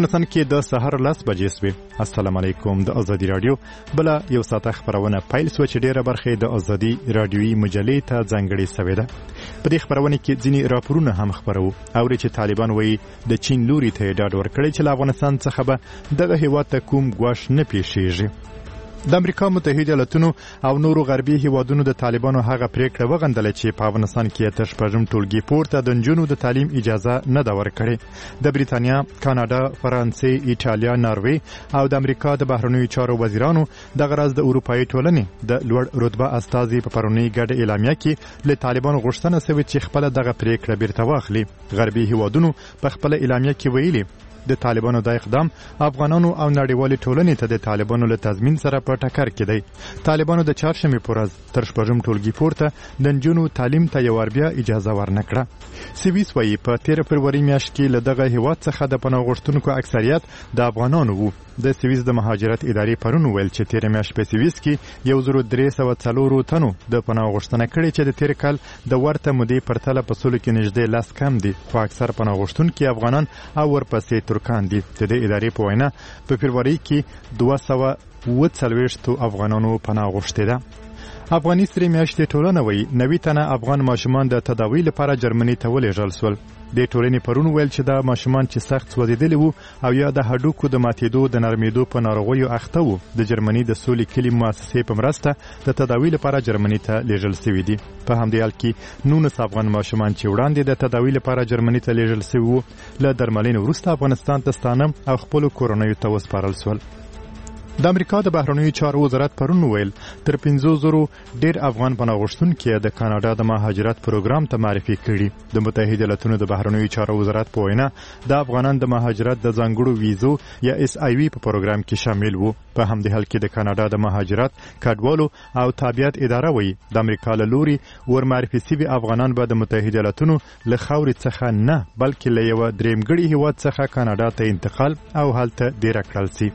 افغانستان کې د سحر 10 بجې سوې. السلام علیکم. د ازادي رادیو بل یو ساعت خبرونه پیل سو چې ډیره برخه د ازادي رادیوي مجلې ته ځانګړې سوې ده. په دې خبرونه کې ځینی راپورونه هم خبرو او چې طالبان وایي د چین لوري ته ډاډ ورکړي چې افغانستان څخه به دغه هیواد ته کوم ګواښ نه پیښیږي. د امریکا متحده ایالاتونو او نورو غربي هیوادونو د طالبانو هغه پریکړه وغندله چې په افغانستان کې تر شپږم ټولګي پورته د نجونو د تعلیم اجازه نه ده ورکړې. د بریتانیا، کاناډا، فرانسې، ایټالیا، ناروې او د امریکا د بهرنیو چارو وزیرانو د غرض د اروپایي ټولنې د لوړ رتبه استازي په پرونی ګډه اعلامیه کې له طالبانو غوښتنه شوې چې خپل دغه پریکړه بیرته واخلي. غربي هیوادونو په خپل اعلامیه کې ویلي د طالبانو د اقدام افغانانو او نړیوالې ټولنې ته د طالبانو له تضمین سره په ټکر کې دی. طالبانو د چهارشنبې په ورځ تر شپږم ټولګي پورته د نجونو تعلیم ته یو بیا اجازه ورنکړه. سویس وایي په 13 فروری میاشت کې له دغه هیواد څخه د پناه غوښتونکو اکثریت د افغانانو وو. د سویس د مهاجرت ادارې پرون ویل چې 13 میاشت په سویس کې 1304 تنو د پناه غوښتنه کړې چې د تیر کال د ورته مودې پرتله په سلو کې نږدې 10 کم دي، خو اکثر پناه غوښتونکي افغانان او ورپسې ترکان دي. د دې ادارې په وینا په فروری کې 240 افغانانو پناه غوښتې ده. افغاني سری میاشتې ټولنه وایي 90 تنه افغان ماشومان د تداوی لپاره جرمني ته ولېږل شول. د ټولنې پرون ویل چې دا ماشومان چې سخت سوځېدلي وو او یا د هډوکو د ماتېدو د نرمېدو په ناروغیو اخته وو د جرمني د سولې کلي مؤسسې په مرسته د تداوی لپاره جرمني ته لیږل شوي دي. په همدې حال کې 19 افغان ماشومان چې وړاندې د تداوی لپاره جرمني ته لیږل شوي وو له درملنې وروسته افغانستان ته ستانه او خپلو کورنیو ته وسپارل شول. د امریکا د بهرنیو چارو وزارت پرون ویل تر 500 ډیر افغان پناه غوښتونکي د کاناډا د مهاجرت پروګرام ته معرفي کړي. د متحده ایالاتونو د بهرنیو چارو وزارت په وینا د افغانان د مهاجرت د ځانګړو ویزو یا اس آی وی په پروګرام کې شامل وو. په همدې حال کې د کاناډا د مهاجرت کډوالو او تابعیت اداره وایي د امریکا له لوري ور معرفي شوي افغانان به د متحده ایالاتونو له خاورې څخه نه بلکې له یو درېمګړي هیواد څخه کاناډا ته انتقال او هلته ډیر کړل شي.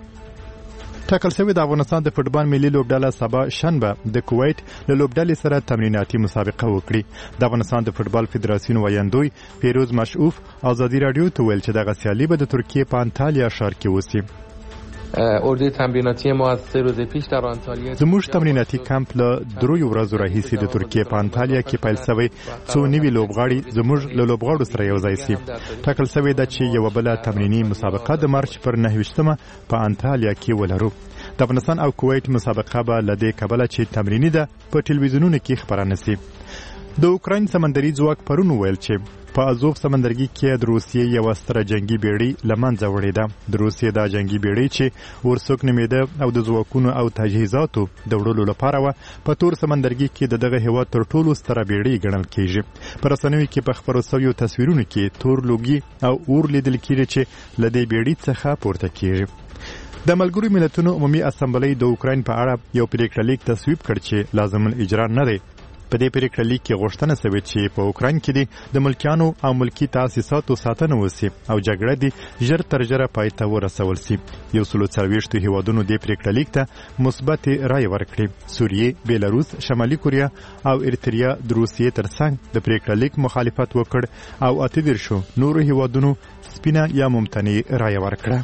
ټاکل شوی د افغانستان د فوټبال ملي لوبډله سبا شنبه د کویت له لوبډلې سره تمریناتي مسابقه وکړي. د افغانستان د فوټبال فدراسیون ویاندوی پیروز مشعوف ازادي رادیو ته ویل چې دغه سیالي به د ترکیه په انتالیا ښار کې وشي. اردوی تمریناتی ما از 3 روز پیش در آنتالیا زموږ تمریناتي کمپ له 3 ورځو راهیسې د ترکیه په انتالیا کې پیل شوی څو نوي لوبغاړي زموږ له لوبغاړو سره یو ځای شي. ټاکل شوی ده چې یو بل تمرینی مسابقه د مارچ پر 9 په انتالیا کې ولرو. د افغانستان او کویت مسابقه به له دې کبله چې تمرینی ده په ټلویزیونونو کې خبرانه شي. د اوکراین سمندري ځواک پرون ویل چې په ازوف سمندرګي کې د روسیې یو ستره جنگي بیړۍ لمنځه وړې ده. د روسیې دا جنگي بیړۍ چې ورسوک نومېده او د ځواکونو او تجهیزاتو د وړلو لپاره وه په تور سمندرګي کې د دغه هیواد تر ټولو ستره بیړۍ ګڼل کېږي. په رسنیو کې په خپرو شویو تصویرونو کې تور لوګي او اور لیدل کېږي چې له دې بیړۍ څخه پورته کېږي. د ملګرو ملتونو عمومي اسامبلۍ د اوکراین په اړه یو پریکړه لیک تصویب کړ چې لازم الاجرا نه دی. په دې پریکړه لیک کې غوښتنه شوې چې په اوکراین کې د ملکیانو او ملکی تاسیساتو ساتنه وشي او جګړه دې ژر تر ژره پای ته ورسول شي. 140 هیوادونو دې پریکړه لیک ته مثبت رای ورکړي. سوریې، بیلاروس، شمالي کوریا او ارتریا د روسیې ترڅنګ د پریکړه لیک مخالفت وکړ او 18 نورو هیوادونو سپینه یا ممتنع رای ورکړه.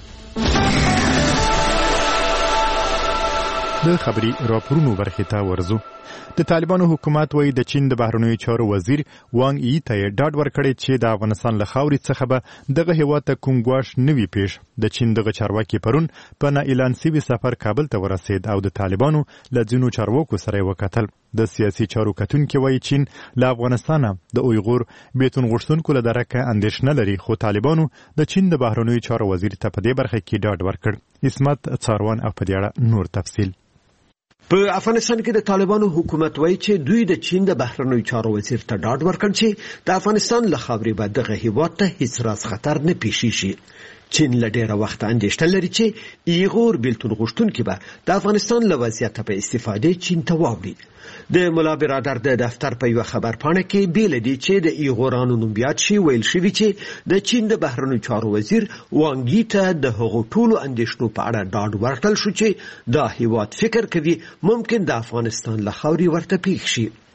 د خبري راپورونو برخې ته ورځو. د طالبانو حکومت وایي د چین د بهرنیو چارو وزیر وانګ ای ته ډاډ ورکړی چې د افغانستان له خاورې څخه به دغه هیواد ته کوم ګواښ نه وي پیښ. د چین دغه چارواکي پرون په نه اعلان شوي سفر کابل ته ورسېد او د طالبانو له ځینو چارواکو سره یې وکتل. د سیاسي چارو کتونکي وایي چین له افغانستانه د اویغور بیتون غوښتونکو له درکه اندېښنه لري، خو طالبانو د چین د بهرنیو چارو وزیر ته په دې برخه کې ډاډ ورکړ. اسمت څاروان او په دې اړه نور تفصیل. په افغانستان کې د طالبانو حکومت وایي چې دوی د چین د بهرنیو چارو وزیر ته ډاډ ورکړ چې د افغانستان له خاورې به دغه هیواد ته هیڅ راز خطر نه پیښیږي. چین له ډېره وخته اندېښنه لري چې ایغور بیلتون غوښتونکي به د افغانستان له وضعیته په استفادې چین ته واوړي. د ملا برادر د دفتر په یو خبرپاڼه کې بیل دي چې د ایغورانو نوم بیاد شي ویل شوی چې د چین د بهرنیو چارو وزیر وانګی ته د هغو ټولو اندېښنو په اړه ډاډ ورکړل شو چې دا هیواد فکر کوي ممکن د افغانستان له خاورې ورته پیښ شي.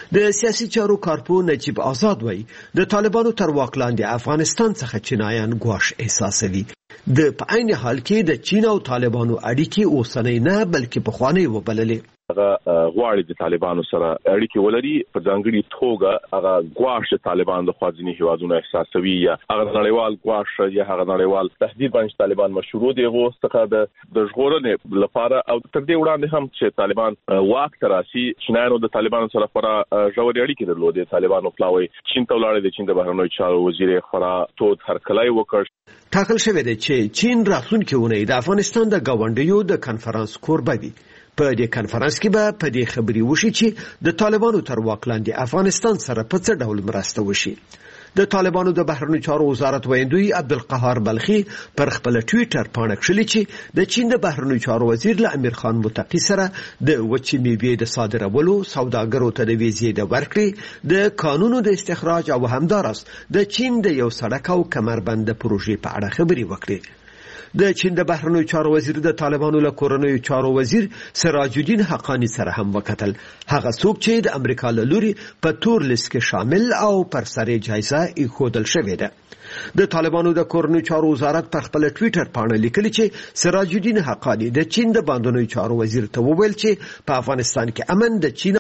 د سیاسي چارو کارپو نجیب آزاد وایي د طالبانو تر واک لاندې افغانستان څخه چینایان ګواښ احساسوي. د په عین حال کې د چین او طالبانو اړیکې اوسنۍ نه بلکې پخوانۍ وبللې. هغه غواړي د طالبانو سره اړیکې ولري، په ځانګړي توګه هغه ګواښ طالبان د خوازنی هیوادونو احساسوي یا هغه نړیوال ګواښ یا هغه نړیوال تهدید باندې طالبان مشروع دي غوښتنه د ژغورنې لپاره او تر دې وړاندې هم چې طالبان واک تراسي چینایانو د طالبانو سره خورا ژورې اړیکې درلودې. طالبانو پلاوي چین ته ولاړ دي، چین د بهرنیو چارو وزیر خورا تود هرکلی وکړ. ټاکل شوی دی چې چین راتلونکي اونۍ د افغانستان د ګاونډیو د کنفرانس کوربه وي. په دې کنفرانس کې به په دې خبري وشي چې د طالبانو تر واک لاندې افغانستان سره په څه ډول مرسته وشي. د طالبانو د بهرنیو چارو وزارت ویندوی عبدالقهار بلخي پر خپل ټویټر باندې کړلي چې د چین د بهرنیو چارو وزیر له امیر خان متقی سره د وچې میوې د صادرولو، سوداګرو ته د ویزې د ورکړې، د قانونو د استخراج او همدارس د چین د یو سړک او کمربند پروژې په اړه خبري وکړي. د چین د بهرنیو چارو وزیر د طالبانو له کورنیو چارو وزیر سراج الدین حقانی سره هم وکتل. هغه څوک چې د امریکا له لوري په تور لیست کې شامل او پر سر جایزه ایښودل شوې ده. د طالبانو د کورنیو چارو وزارت پر خپل ټویټر باندې لیکلي چې سراج الدین حقانی د چین د باندنیو چارو وزیر ته وویل چې په افغانستان کې امن د چین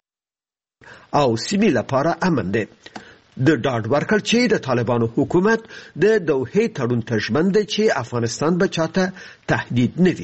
او سیمې لپاره امن دی. د ډاډ ورکړ چې د طالبانو حکومت د دوحې تړون ته ژمن دی چې افغانستان به چاته تهدید نه وي.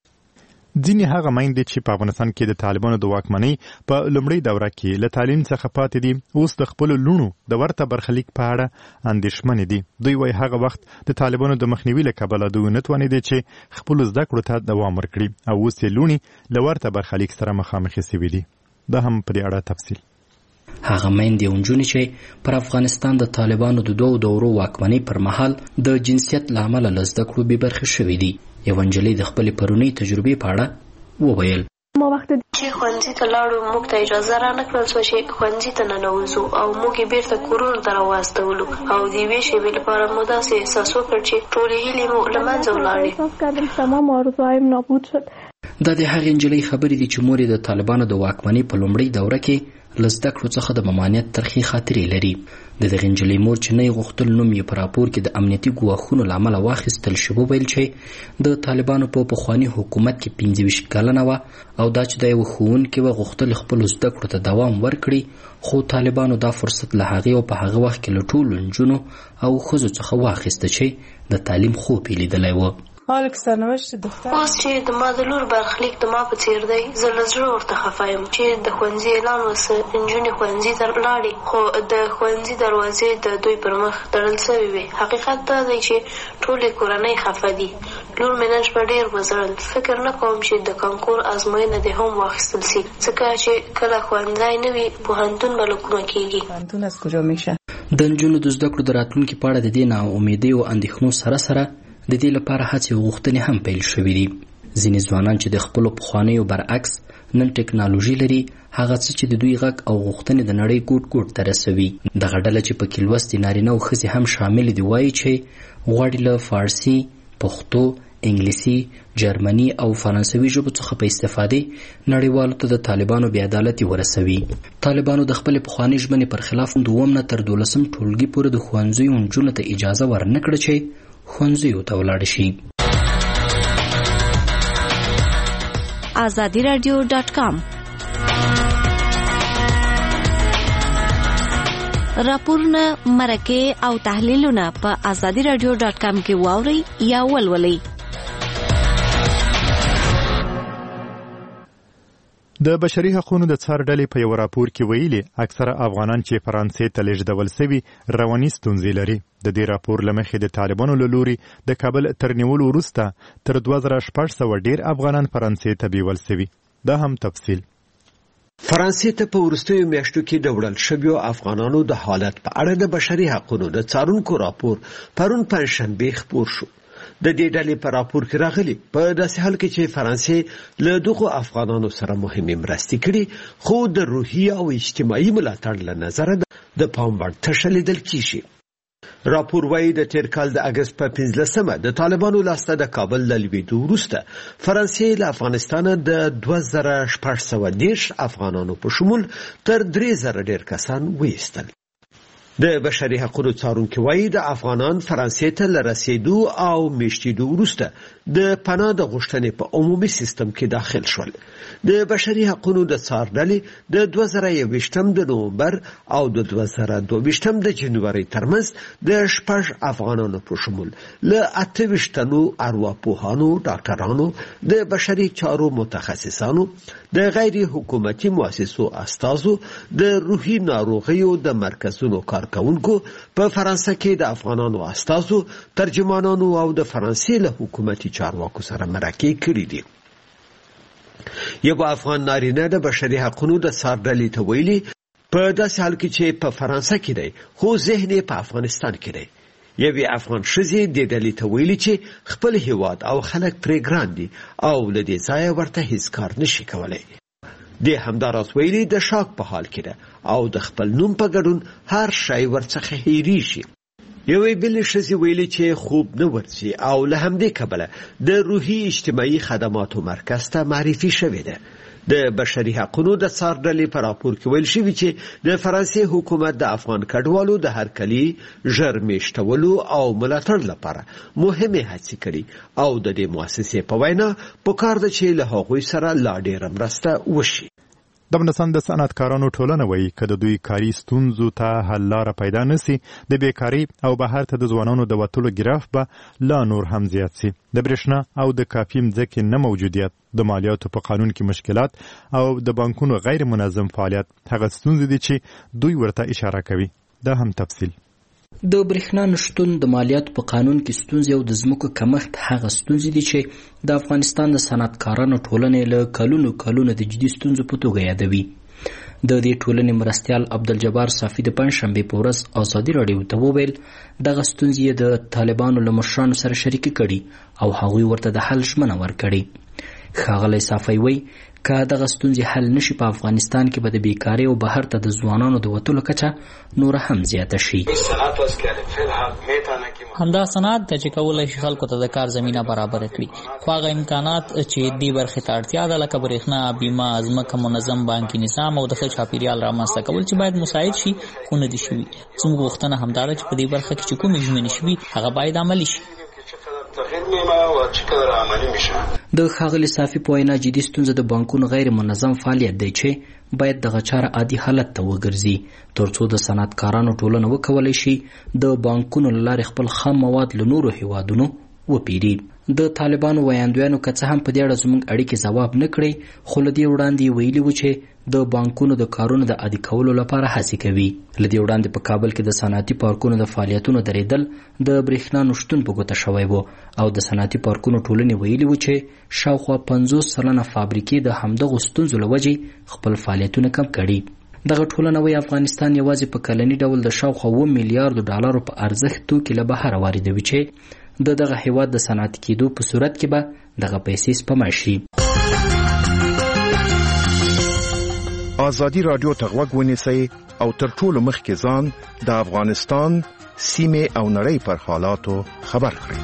ځینې هغه میندې چې په افغانستان کې د طالبانو د واکمنۍ په لومړۍ دوره کې له تعلیم څخه پاتې دي اوس د خپلو لوڼو د ورته برخلیک په اړه اندېښمنې دي. دوی وایي هغه وخت د طالبانو د مخنیوي له کبله دوی نه توانېدې چې خپلو زده کړو ته دوام ورکړي او اوس یې لوڼې له ورته برخلیک سره مخامخې سوي دي. دا هم په دې اړه تفصیل. هغه میندې او نجونې چې پر افغانستان د طالبانو د دوو دورو واکمنۍ پر مهال د جنسیت له امله له زده کړو بې برخې شوې دي. یوه نجلۍ د خپلې پرونۍ تجربې په اړه وویل: ما وخت چې ښوونځي ته لاړو موږ ته اجازه را نه کړل شوه چې ښوونځي ته ننوځو او موږ یې بیرته کورونو ته راواستولو او د یوې شېبې لپاره مو داسې احساس وکړ چې ټولې هیلې مو له منځه ولاړې. دا د هغې نجلۍ خبرې دي چې مور یې د طالبانو د واکمنۍ په لومړۍ دوره کې له زده کړو څخه د ممانعت ترخې خاطرې لري. د دغې نجلۍ مور چې نه یې غوښتل نوم یې په راپور کې د امنیتي ګواښونو له امله واخیستل شي وویل چې د طالبانو په پخواني حکومت کې 25 کلنه وه او دا چې د یوه ښوونکي وه غوښتل خپلو زده کړو ته دوام ورکړي، خو طالبانو دا فرصت له هغې او په هغه وخت کې له ټولو نجونو او ښځو څخه واخیسته چې د تعلیم خوب یې لیدلی و. اوس چې د ما د لور برخلیک د ما په څیر دی، زه له زړه ورته خفه یم چې د ښوونځي اعلان وسه نجونې ښوونځي ته لاړې، خو د ښوونځي دروازې د دوی پر مخ تړل سوې وې. حقیقت دا دی چې ټولې کورنۍ خفه دي. لور مې نن شپه ډېر وژړل. فکر نه کوم چې د کانکور ازموینه دې هم واخیستل سي، ځکه چې کله ښوونځی نه وي پوهنتون به له کومه کېږي. د نجونو د زده کړو د راتلونکي په اړه د دې ناامیدۍ او اندېښنو سره سره د دې لپاره هڅې او غوښتنې هم پیل شوې دي. ځینې ځوانان چې د خپلو پخوانیو برعکس نن ټکنالوژي لري، هغه څه چې د دوی غږ او غوښتنې د نړۍ ګوټ ګوټ ته رسوي. دغه ډله چې پکې لوستې نارینه او ښځې هم شامل دي وایي چې غواړي له فارسي، پښتو، انګلیسي، جرمني او فرانسوي ژبو څخه په استفادې نړیوالو ته د طالبانو بې عدالتي ورسوي. طالبانو د خپلې پخوانۍ ژمنې پر خلاف 2 نه تر 12 ټولګي پورې د ښوونځیو نجونو ته اجازه ورنه کړه چې ښوونځیو ته ولاړ شي. azadiradio.com راپورونه، مرکې او تحلیلونه په azadiradio.com کې واورئ یا ولولئ. د بشري حقوقو د څار ډلې په یو راپور کې ویلي اکثره افغانان چې فرانسې ته لیږدول شوي رواني ستونزې لري. د دې راپور له مخې د طالبانو له لوري د کابل تر نیولو وروسته تر 2600 ډیر افغانان فرانسې ته بیول شوي. دا هم تفصیل. فرانسې ته په وروستیو میاشتو کې د وړل شویو افغانانو د حالت په اړه د بشري حقوقو د څارونکو راپور پرون پنځشنبه خپور شو. د دې ډلې په راپور کې راغلي په داسې حال کې چې فرانسې له دغو افغانانو سره مهمې مرستې کړي، خو د روحي او اجتماعي ملاتړ له نظره د پام وړ تشه لیدل کیږي. راپور وايي د تیر کال د اگست په 15مه د طالبانو لاسته د کابل له لویدو وروسته فرانسې له افغانستان د 2610 افغانانو په شمول تر 3000 ډیر کسان وایستل. د بشري حقوقو څارونکو وايي د افغانان فرانسې ته لرسیدو او میشتېدو وروسته د پناه د غوښتنې په عمومي سیستم کې داخل شول. د بشري حقوقو د څارډلې د 2021 د نومبر او د 2022 د جنوري ترمنځ د 6 افغانانو په شمول له 28 تنو ارواپوهانو، ډاکټرانو، د بشري چارو متخصصانو، د غیر حکومتي مؤسسو استازو، د روحي ناروغیو د مرکزونو کارکونکو، په فرانسه کې د افغانانو استازو، ترجمانانو او د فرانسې له حکومتي چارواکو سره مرکې کړې دي. یو افغان نارینه د بشري حقوقو د څارډلې ته ویلي په داسې حال کې چې په فرانسه کې دی خو ذهن په افغانستان کې دی. یوې افغان ښځې د ډلې ته ویلي چې خپل هیواد او خلک پرې ګران دي او له دې ځایه ورته هیڅ کار نشي کولی. د همداراز ویلي د شاک په حال کې ده او د خپل نوم په ګډون هر شی ورڅخه هېریږي. یوې بلې ښځې ویلي چې خوب نه ورځي او له همدې کبله د روحي اجتماعي خدماتو مرکز ته معرفي شوې ده. د بشري حقوقو د څارډلې په راپور کې ویل شوي چې د فرانسې حکومت د افغان کډوالو د هرکلي ژر میشتولو او ملاتړ لپاره مهمه هڅې کړي او د دې مؤسسې په وینا پکار ده چې له هغوی سره لا ډیره مرسته وشي. د افغانستان د صنعتکارانو ټولنه وایي که د دوی کاري ستونزو ته حل لاره پیدا نشي د بیکاري او بهر ته د ځوانانو د وتلو ګراف به لا نور هم زیات شي. د برېښنا او د کافي مځکې نه موجودیت، د مالیاتو په قانون کې مشکلات او د بانکونو غیر منظم فعالیت هغه ستونزې دي چې دوی ورته اشاره کوي. دا هم تفصیل. د برېښنا نشتون، د مالیاتو په قانون کې ستونزې او د ځمکو کمښت هغه ستونزې دي چې د افغانستان د صنعتکارانو ټولنې له کلونو د جدي ستونزو په توګه یادوي. د دې ټولنې مرستیال عبدالجبار صافي د پنجشنبې په ورځ ازادي راډیو ته وویل دغه ستونزې د طالبانو له مشرانو سره شریکې کړي او هغوی ورته د حل ژمنه ورکړې. ښاغلی صافي وایي که دغه ستونزې حل نشي په افغانستان کې به د بیکارۍ او بهر ته د ځوانانو د وتلو کچه نوره هم زیاته شي. همدا صنعت ته چې کولی شي خلکو ته د کار زمینه برابره کړي، خو هغه امکانات چې دې برخې ته اړتیا ده لکه برېښنا، بیمه، ځمکه، منظم بانکي نظام او د ښه چاپیریال رامنځته کول چې باید مساعد شي خو نه دي شوي. زموږ غوښتنه همدا ده چې په دې برخه کې چې کومې ژمنې شوي هغه باید عملي شي. د ښاغلي صافي په وینا جدي ستونزه د بانکونو غیر منظم فعالیت دی چې باید دغه چاره عادي حالت ته وګرځي ترڅو د صنعتکارانو ټولنه وکولی شي د بانکونو له لارې خپل خام مواد له نورو هیوادونو وپیري. د طالبانو ویاندویانو که څه هم په دې اړه زموږ اړیکې ځواب نه کړی خو له دې وړاندې ویلي وو چې د بانکونو د کارونو د عادي کولو لپاره هڅې کوي. له دې وړاندې په کابل کې د صنعتي پارکونو د فعالیتونو درېدل د برېښنا نشتون په ګوته شوی و او د صنعتي پارکونو ټولنې ویلي وو چې شاوخوا 50% فابریکې د همدغو ستونزو له وجې خپل فعالیتونه کم کړي. دغه ټولنه وایي افغانستان یوازې په کلني ډول د شاوخوا 2 میلیارډو ډالرو په ارزښت توکي له بهره واردوي چې د دغه هیواد د صنعتي کېدو په صورت کې به دغه پیسې سپما شي. ازادي راډیو ته غوږ ونیسئ او تر ټولو مخکې ځان د افغانستان سیمې او نړۍ پر حالاتو خبر کړئ.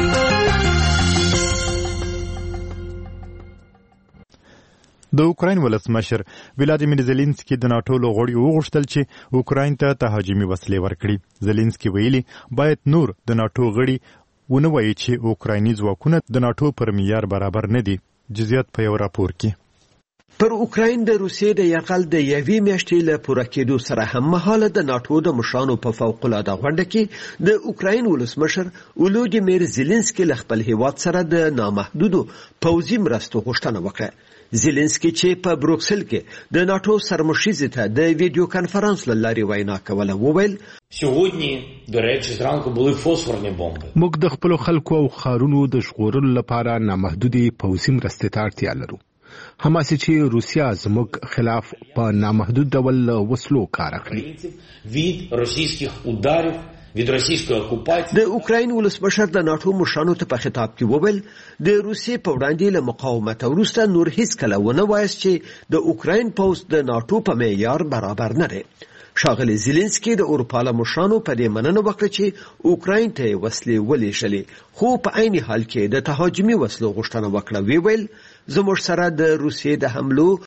د اوکراین ولسمشر ولادیمیر زيلنسکي د ناتو له غړیو وغوښتل چې اوکراین ته تهاجمي وسلې ورکړي. زيلنسکي ویلي باید نور د ناتو غړي ونه وایي چې اوکرایني ځواکونه د ناتو پر معیار برابر نه دي. جزئیات په یو راپور کې. پر اوکراین د روسیې د یرغل د یوې میاشتې له پوره کېدو سره هم مهاله د ناتو د مشرانو په فوق‌العاده غونډه کې د اوکراین ولسمشر ولادیمیر زيلنسکي له خپل هیواد سره د نامحدودو پوځي مرستو غوښتنه وکړه. زيلنسکي چې په بروکسل کې د ناتو سرمشیزې ته د ویډیو کانفرنس له لارې وینا کوله وویل سهودنی د ریچ زرانکو بولی فوسفورنې بمبې موږ د خپل خلکو او خارونو د ژغورلو لپاره نامحدودي پوځي مرستې ته اړتیا لرو. هماسې چې روسیا زموږ خلاف په نامحدود ډول وسلو کار اخلي. від російських ударів від російської окупації. د اوکراین ولسمشر د ناتو مشرانو ته په خطاب کې وویل د روسیې په وړاندې له مقاومت وروسته نور هیڅ کله ونه وایست چې د اوکراین پوځ د ناتو په معیار برابر نه دی. ښاغلي زيلنسکي د اروپا له مشرانو په دې مننه وکړه چې اوکراین ته وسلې ولېږلې، خو په عین حال کې د تهاجمي وسلو غوښتنه وکړه. ویل زموږ سره د روسیې د حملو